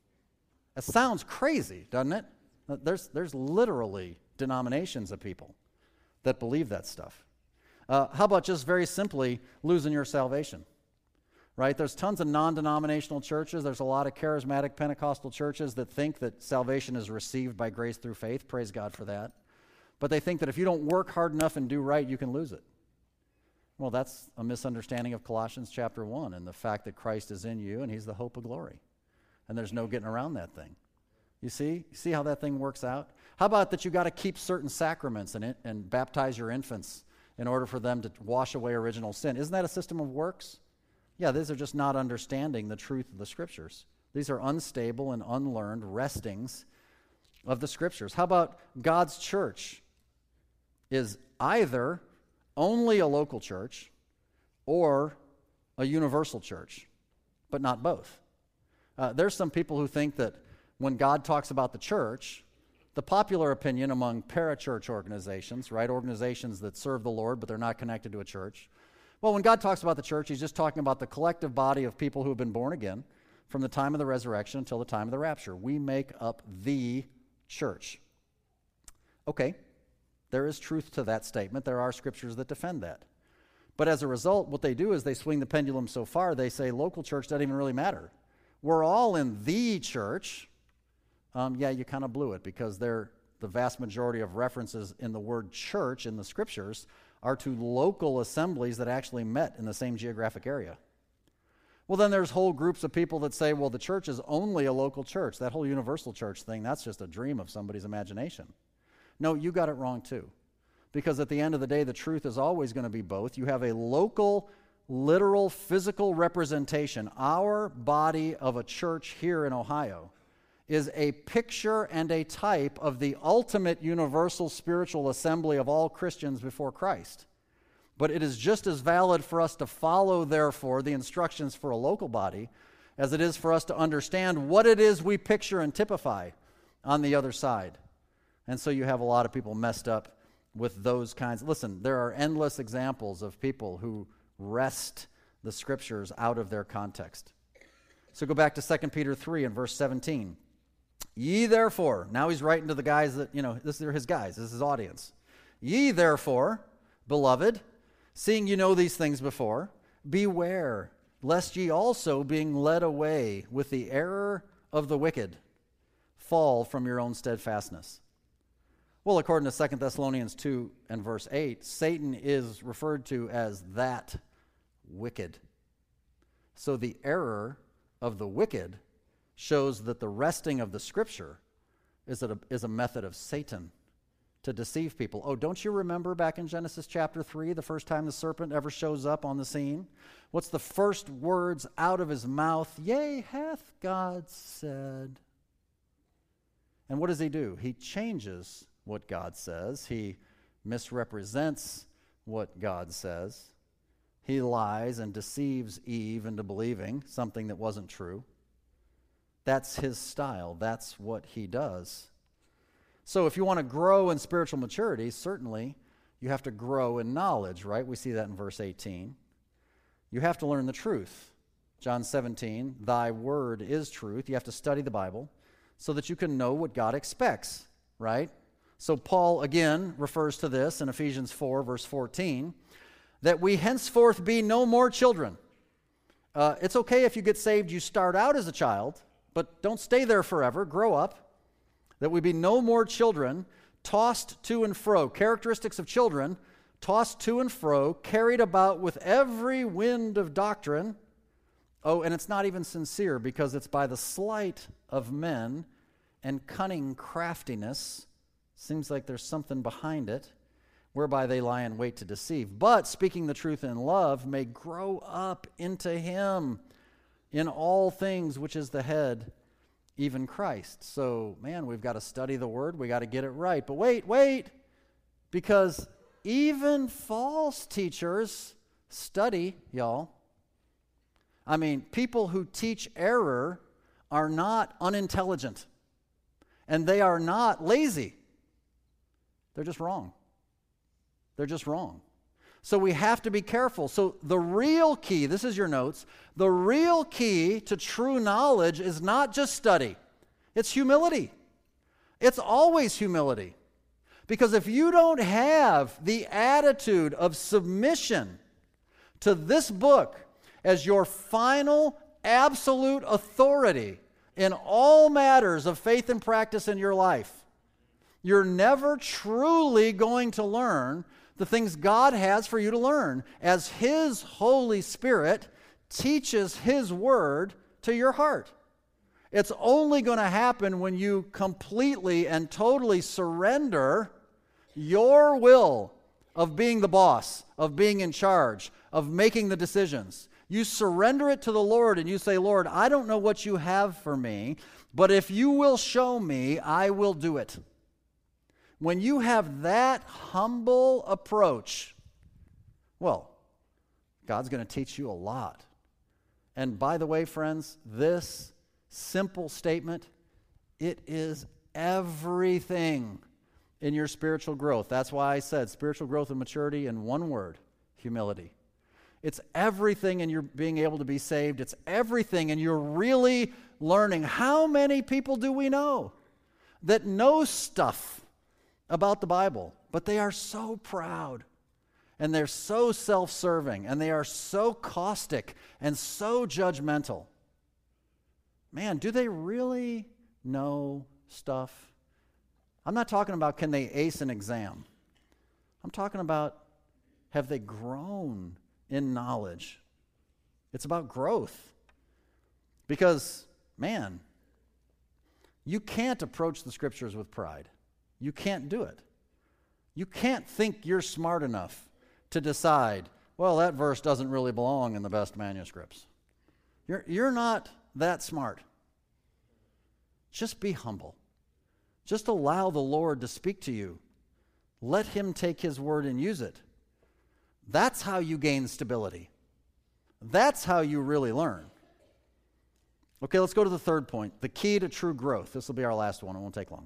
It sounds crazy, doesn't it? There's, there's literally denominations of people that believe that stuff. Uh, how about just very simply losing your salvation? Right? There's tons of non-denominational churches. There's a lot of charismatic Pentecostal churches that think that salvation is received by grace through faith. Praise God for that. But they think that if you don't work hard enough and do right, you can lose it. Well, that's a misunderstanding of Colossians chapter one and the fact that Christ is in you and he's the hope of glory. And there's no getting around that thing. You see? You see how that thing works out? How about that you got to keep certain sacraments and, and baptize your infants in order for them to wash away original sin? Isn't that a system of works? Yeah, these are just not understanding the truth of the Scriptures. These are unstable and unlearned wrestings of the Scriptures. How about God's church is either only a local church or a universal church, but not both. Uh, there's some people who think that when God talks about the church, the popular opinion among parachurch organizations, right, organizations that serve the Lord but they're not connected to a church, well, when God talks about the church, he's just talking about the collective body of people who have been born again from the time of the resurrection until the time of the rapture. We make up the church. Okay, there is truth to that statement. There are scriptures that defend that. But as a result, what they do is they swing the pendulum so far, they say local church doesn't even really matter. We're all in the church. Um, yeah, you kind of blew it because they're, the vast majority of references in the word church in the scriptures are to local assemblies that actually met in the same geographic area. Well, then there's whole groups of people that say, well, the church is only a local church. That whole universal church thing, that's just a dream of somebody's imagination. No, you got it wrong too. Because at the end of the day, the truth is always going to be both. You have a local, literal, physical representation. Our body of a church here in Ohio is a picture and a type of the ultimate universal spiritual assembly of all Christians before Christ. But it is just as valid for us to follow, therefore, the instructions for a local body as it is for us to understand what it is we picture and typify on the other side. And so you have a lot of people messed up with those kinds. Listen, there are endless examples of people who wrest the scriptures out of their context. So go back to Second Peter three and verse seventeen. Ye therefore, now he's writing to the guys that, you know, this are his guys, this is his audience. Ye therefore, beloved, seeing you know these things before, beware, lest ye also, being led away with the error of the wicked, fall from your own steadfastness. Well, according to Second Thessalonians two and verse eight, Satan is referred to as that wicked. So the error of the wicked shows that the wresting of the Scripture is a, is a method of Satan to deceive people. Oh, don't you remember back in Genesis chapter three, the first time the serpent ever shows up on the scene? What's the first words out of his mouth? Yea, hath God said. And what does he do? He changes what God says. He misrepresents what God says. He lies and deceives Eve into believing something that wasn't true. That's his style. That's what he does. So if you want to grow in spiritual maturity, certainly you have to grow in knowledge, right? We see that in verse eighteen. You have to learn the truth. John seventeen, thy word is truth. You have to study the Bible so that you can know what God expects, right? So Paul again refers to this in Ephesians four, verse fourteen, that we henceforth be no more children. Uh, it's okay if you get saved, you start out as a child, but don't stay there forever. Grow up. That we be no more children, tossed to and fro. Characteristics of children, tossed to and fro, carried about with every wind of doctrine. Oh, and it's not even sincere, because it's by the sleight of men and cunning craftiness. Seems like there's something behind it, whereby they lie in wait to deceive. But speaking the truth in love may grow up into him in all things, which is the head, even Christ. So, man, we've got to study the word. We got to get it right. But wait, wait, because even false teachers study, y'all. I mean, people who teach error are not unintelligent, and they are not lazy. They're just wrong. They're just wrong. So we have to be careful. So the real key, this is your notes, the real key to true knowledge is not just study. It's humility. It's always humility. Because if you don't have the attitude of submission to this book as your final absolute authority in all matters of faith and practice in your life, you're never truly going to learn the things God has for you to learn as His Holy Spirit teaches His Word to your heart. It's only going to happen when you completely and totally surrender your will of being the boss, of being in charge, of making the decisions. You surrender it to the Lord and you say, Lord, I don't know what you have for me, but if you will show me, I will do it. When you have that humble approach, well, God's going to teach you a lot. And by the way, friends, this simple statement, it is everything in your spiritual growth. That's why I said spiritual growth and maturity in one word, humility. It's everything in your being able to be saved. It's everything in your really learning. How many people do we know that know stuff about the Bible, but they are so proud, and they're so self-serving, and they are so caustic and so judgmental? Man, do they really know stuff? I'm not talking about can they ace an exam. I'm talking about have they grown in knowledge. It's about growth. Because, man, you can't approach the Scriptures with pride. You can't do it. You can't think you're smart enough to decide, well, that verse doesn't really belong in the best manuscripts. You're, you're not that smart. Just be humble. Just allow the Lord to speak to you. Let Him take His word and use it. That's how you gain stability. That's how you really learn. Okay, let's go to the third point, the key to true growth. This will be our last one. It won't take long.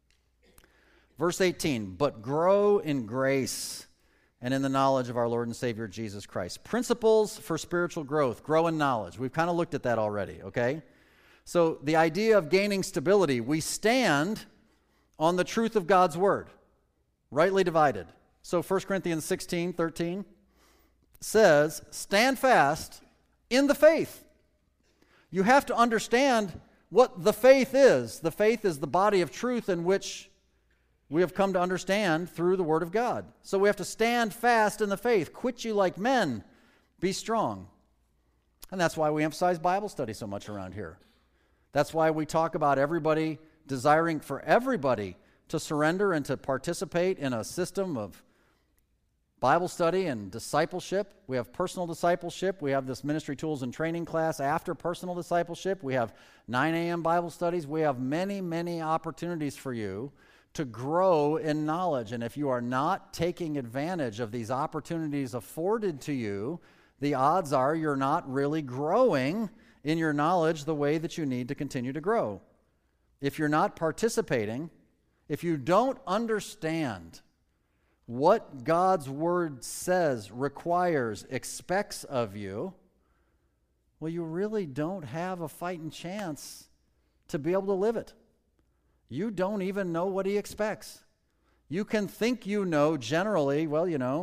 Verse eighteen, but grow in grace and in the knowledge of our Lord and Savior Jesus Christ. Principles for spiritual growth, grow in knowledge. We've kind of looked at that already, okay? So the idea of gaining stability, we stand on the truth of God's word, rightly divided. So First Corinthians sixteen, thirteen says, stand fast in the faith. You have to understand what the faith is. The faith is the body of truth in which we have come to understand through the Word of God. So we have to stand fast in the faith. Quit you like men. Be strong. And that's why we emphasize Bible study so much around here. That's why we talk about everybody desiring for everybody to surrender and to participate in a system of Bible study and discipleship. We have personal discipleship. We have this ministry tools and training class after personal discipleship. We have nine a.m. Bible studies. We have many, many opportunities for you to grow in knowledge. And if you are not taking advantage of these opportunities afforded to you, the odds are you're not really growing in your knowledge the way that you need to continue to grow. If you're not participating, if you don't understand what God's Word says, requires, expects of you, well, you really don't have a fighting chance to be able to live it. You don't even know what He expects. You can think you know generally, well, you know,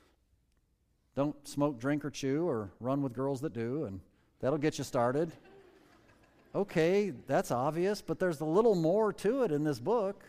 don't smoke, drink, or chew, or run with girls that do, and that'll get you started. Okay, that's obvious, but there's a little more to it in this book.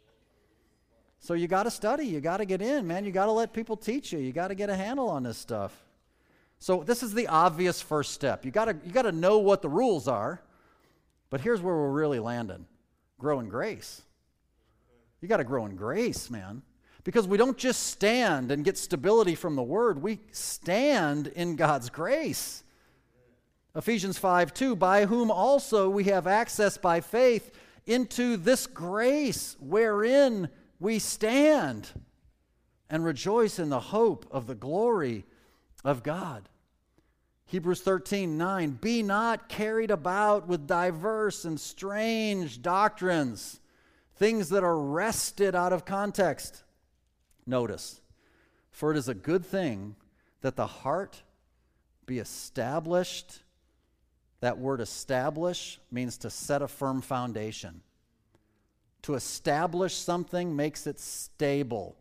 So you got to study. You got to get in, man. You got to let people teach you. You got to get a handle on this stuff. So this is the obvious first step. You got to you got to know what the rules are. But here's where we're really landing. Grow in grace. You got to grow in grace, man. Because we don't just stand and get stability from the Word. We stand in God's grace. Ephesians five two, by whom also we have access by faith into this grace wherein we stand and rejoice in the hope of the glory of God. Hebrews thirteen nine, be not carried about with diverse and strange doctrines, things that are wrested out of context. Notice, for it is a good thing that the heart be established. That word establish means to set a firm foundation. To establish something makes it stable.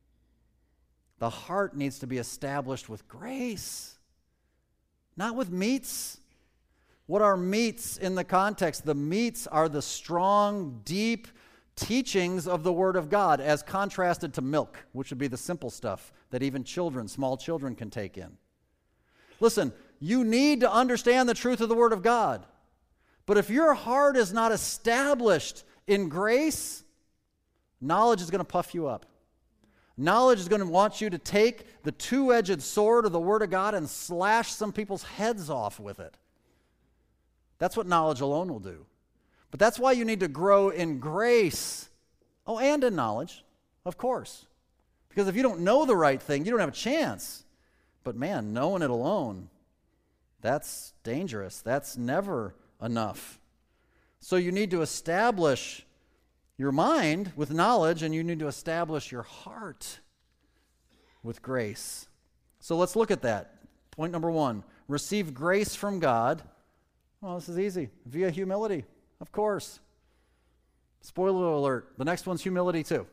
The heart needs to be established with grace, not with meats. What are meats in the context? The meats are the strong, deep teachings of the Word of God as contrasted to milk, which would be the simple stuff that even children, small children, can take in. Listen, you need to understand the truth of the Word of God. But if your heart is not established in grace, knowledge is going to puff you up. Knowledge is going to want you to take the two-edged sword of the Word of God and slash some people's heads off with it. That's what knowledge alone will do. But that's why you need to grow in grace. Oh, and in knowledge, of course. Because if you don't know the right thing, you don't have a chance. But man, knowing it alone, that's dangerous. That's never enough. So you need to establish your mind with knowledge, and you need to establish your heart with grace. So let's look at that. Point number one, receive grace from God. Well, this is easy. Via humility, of course. Spoiler alert, the next one's humility too.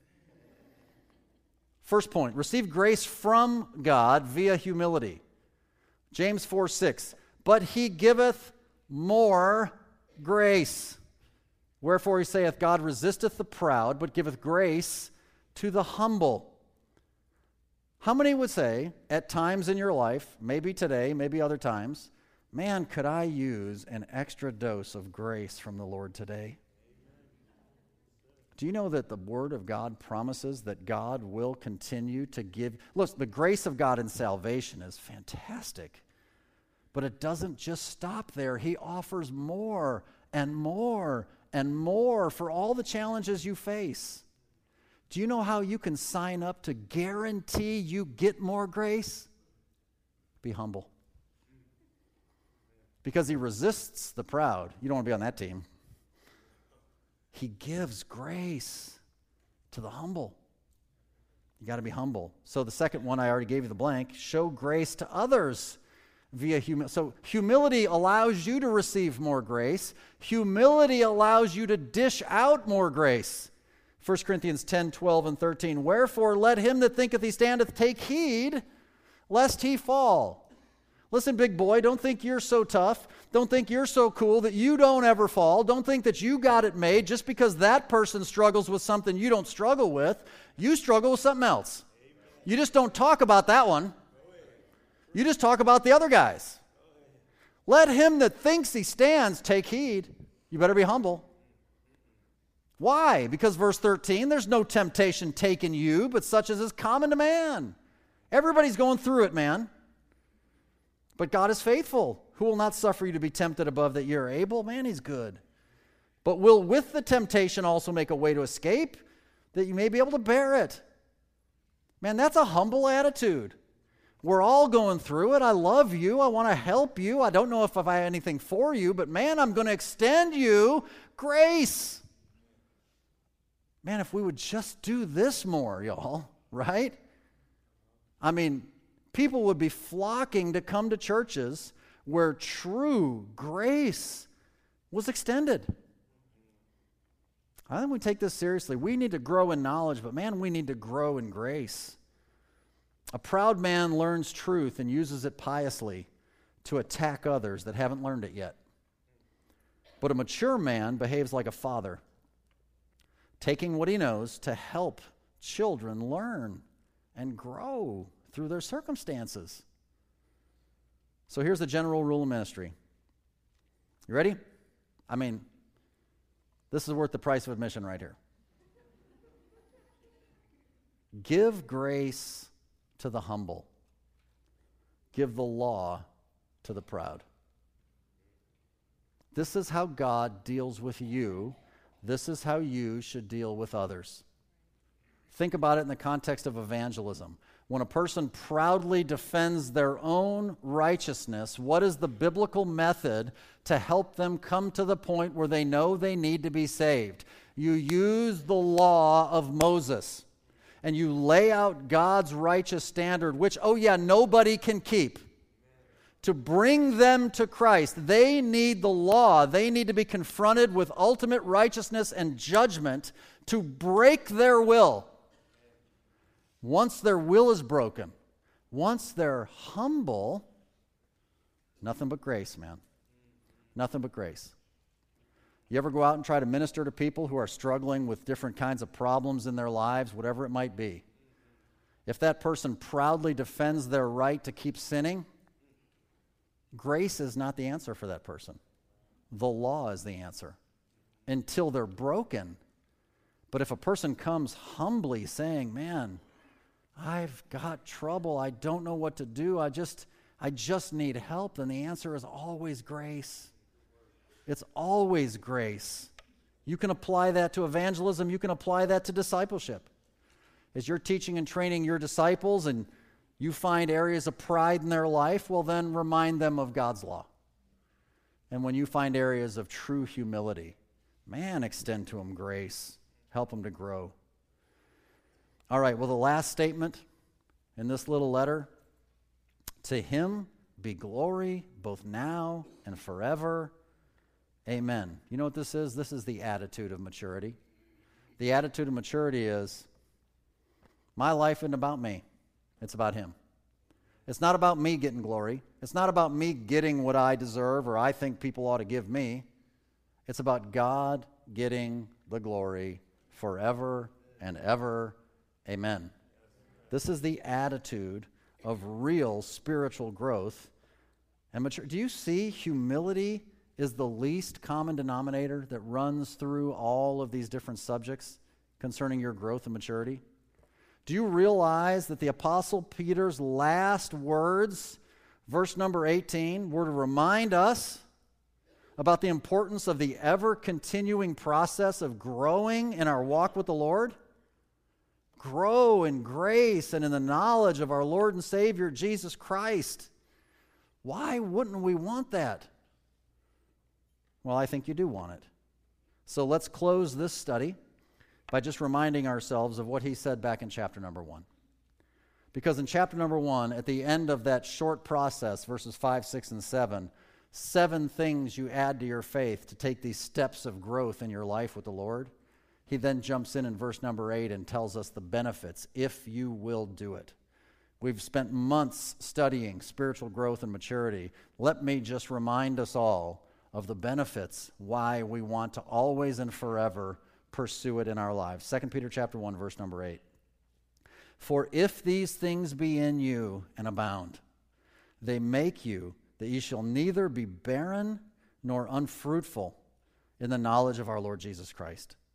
First point, receive grace from God via humility. James four six, but he giveth more grace. Wherefore he saith, God resisteth the proud, but giveth grace to the humble. How many would say, at times in your life, maybe today, maybe other times, man, could I use an extra dose of grace from the Lord today? Do you know that the Word of God promises that God will continue to give? Look, the grace of God in salvation is fantastic, but it doesn't just stop there. He offers more and more and more for all the challenges you face. Do you know how you can sign up to guarantee you get more grace? Be humble. Because he resists the proud. You don't want to be on that team. He gives grace to the humble. You got to be humble. So the second one, I already gave you the blank. Show grace to others via humility. So humility allows you to receive more grace. Humility allows you to dish out more grace. First Corinthians ten, twelve, and thirteen. Wherefore let him that thinketh he standeth take heed, lest he fall. Listen, big boy, don't think you're so tough. Don't think you're so cool that you don't ever fall. Don't think that you got it made just because that person struggles with something you don't struggle with. You struggle with something else. You just don't talk about that one. You just talk about the other guys. Let him that thinks he stands take heed. You better be humble. Why? Because verse thirteen, there's no temptation taken you, but such as is common to man. Everybody's going through it, man. But God is faithful, who will not suffer you to be tempted above that you're able. Man, he's good. But will with the temptation also make a way to escape, that you may be able to bear it. Man, that's a humble attitude. We're all going through it. I love you. I want to help you. I don't know if I have anything for you, but man, I'm going to extend you grace. Man, if we would just do this more, y'all, right? I mean, people would be flocking to come to churches where true grace was extended. I think we take this seriously. We need to grow in knowledge, but man, we need to grow in grace. A proud man learns truth and uses it piously to attack others that haven't learned it yet. But a mature man behaves like a father, taking what he knows to help children learn and grow through their circumstances. So here's the general rule of ministry. You ready? I mean, this is worth the price of admission right here. Give grace to the humble. Give the law to the proud. This is how God deals with you. This is how you should deal with others. Think about it in the context of evangelism. When a person proudly defends their own righteousness, what is the biblical method to help them come to the point where they know they need to be saved? You use the law of Moses, and you lay out God's righteous standard, which, oh yeah, nobody can keep. To bring them to Christ, they need the law. They need to be confronted with ultimate righteousness and judgment to break their will. Once their will is broken, once they're humble, nothing but grace, man. Nothing but grace. You ever go out and try to minister to people who are struggling with different kinds of problems in their lives, whatever it might be? If that person proudly defends their right to keep sinning, grace is not the answer for that person. The law is the answer until they're broken. But if a person comes humbly saying, man, I've got trouble, I don't know what to do, I just, I just need help, then the answer is always grace. It's always grace. You can apply that to evangelism. You can apply that to discipleship. As you're teaching and training your disciples and you find areas of pride in their life, well, then remind them of God's law. And when you find areas of true humility, man, extend to them grace. Help them to grow. All right, well, the last statement in this little letter, to him be glory both now and forever. Amen. You know what this is? This is the attitude of maturity. The attitude of maturity is, my life isn't about me. It's about him. It's not about me getting glory. It's not about me getting what I deserve or I think people ought to give me. It's about God getting the glory forever and ever. Amen. This is the attitude of real spiritual growth and maturity. Do you see humility is the least common denominator that runs through all of these different subjects concerning your growth and maturity? Do you realize that the Apostle Peter's last words, verse number eighteen, were to remind us about the importance of the ever-continuing process of growing in our walk with the Lord? Grow in grace and in the knowledge of our Lord and Savior, Jesus Christ. Why wouldn't we want that? Well, I think you do want it. So let's close this study by just reminding ourselves of what he said back in chapter number one. Because in chapter number one, at the end of that short process, verses five, six, and seven, seven things you add to your faith to take these steps of growth in your life with the Lord. He then jumps in in verse number eight and tells us the benefits if you will do it. We've spent months studying spiritual growth and maturity. Let me just remind us all of the benefits, why we want to always and forever pursue it in our lives. Second Peter chapter one, verse number eight. For if these things be in you and abound, they make you that ye shall neither be barren nor unfruitful in the knowledge of our Lord Jesus Christ.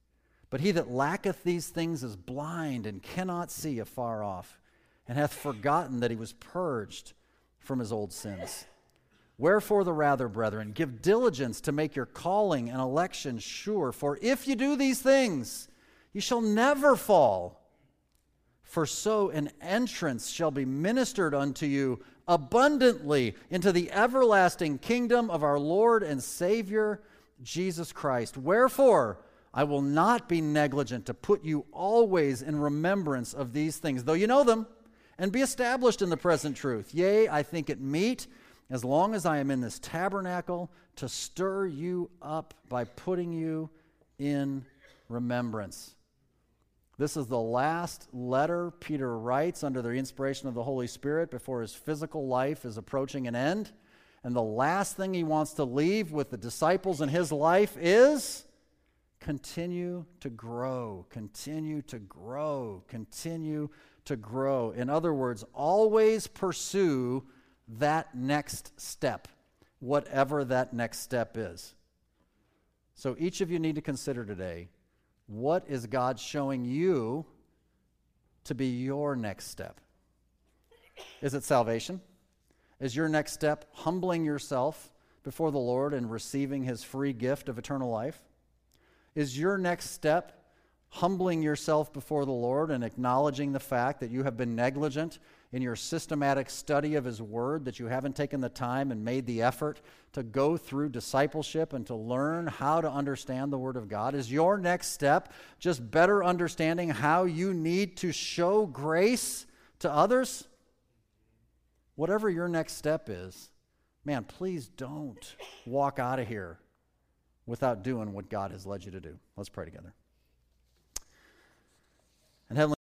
But he that lacketh these things is blind and cannot see afar off, and hath forgotten that he was purged from his old sins. Wherefore the rather, brethren, give diligence to make your calling and election sure. For if you do these things, you shall never fall. For so an entrance shall be ministered unto you abundantly into the everlasting kingdom of our Lord and Savior, Jesus Christ. Wherefore I will not be negligent to put you always in remembrance of these things, though you know them, and be established in the present truth. Yea, I think it meet, as long as I am in this tabernacle, to stir you up by putting you in remembrance. This is the last letter Peter writes under the inspiration of the Holy Spirit before his physical life is approaching an end. And the last thing he wants to leave with the disciples in his life is continue to grow, continue to grow, continue to grow. In other words, always pursue that next step, whatever that next step is. So each of you need to consider today, what is God showing you to be your next step? Is it salvation? Is your next step humbling yourself before the Lord and receiving his free gift of eternal life? Is your next step humbling yourself before the Lord and acknowledging the fact that you have been negligent in your systematic study of his word, that you haven't taken the time and made the effort to go through discipleship and to learn how to understand the word of God? Is your next step just better understanding how you need to show grace to others? Whatever your next step is, man, please don't walk out of here without doing what God has led you to do. Let's pray together. And Heavenly